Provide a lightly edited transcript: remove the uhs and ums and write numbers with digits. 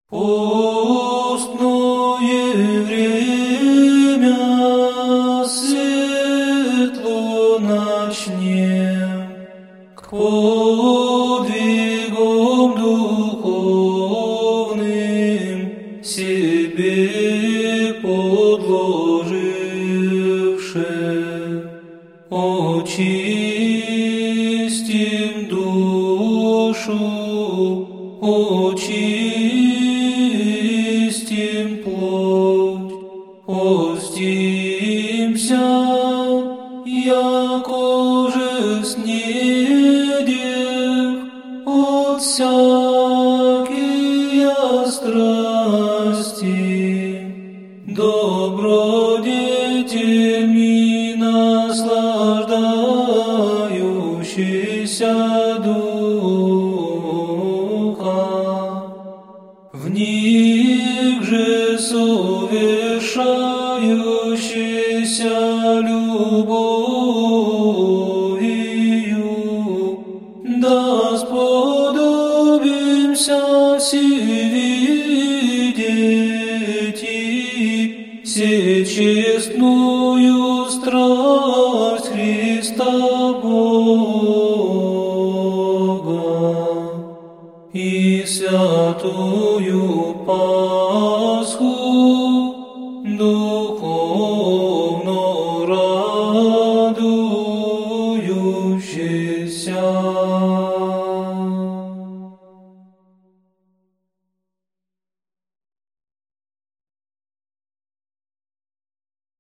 Постное время светло начнем, к подвигам духовным себе подложивши, очистим душу, очистим плоть, постимся, яко же снедех от всякие страсти, добродетельми наслаждающийся духа, в них же совершающийся любовью, да сподобимся всевидеть и всечестную страсть Христа Бога и святую память